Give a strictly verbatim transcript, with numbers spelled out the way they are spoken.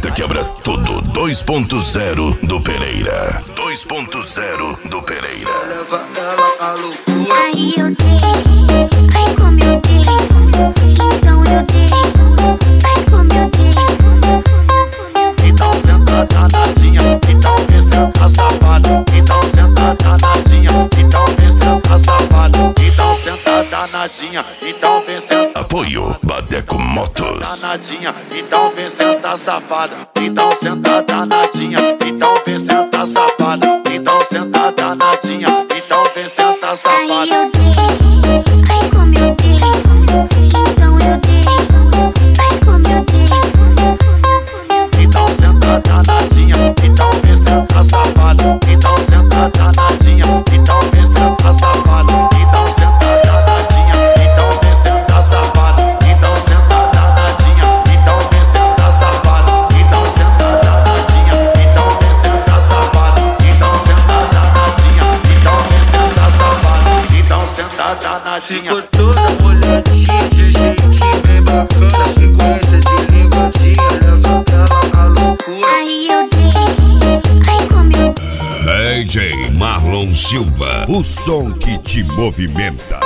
fita quebra tudo dois ponto zero do Pereira. dois ponto zero do Pereira. Leva ela à loucura. Aí eu dei, aí como eu dei, então eu dei, aí como eu dei. Então senta danadinha, então vem senta safada. Então senta danadinha, então vem senta safada. Então senta danadinha, então vem senta. Apoio Badeco Motos. Danadinha, então vem senta safada. Então senta danadinha, então vem senta safada. Então senta danadinha, então vem senta Aí safada. eu dei, aí como eu dei, então eu dei, aí como eu dei. Então senta danadinha, então vem senta safada. Então senta danadinha, então vem senta safada. Então senta danadinha, então vem senta safada. Então senta danadinha, então vem senta safada. Então senta danadinha, então vem senta safada. Então senta danadinha, então vem senta safada. Então senta danadinha. Ficou toda molhadinha, de jeitinho bem bacana. Sequência de linguadinha, leva ela à loucura. Aí eu dei, aí como eu D J Marlon Silva, o som que te movimenta.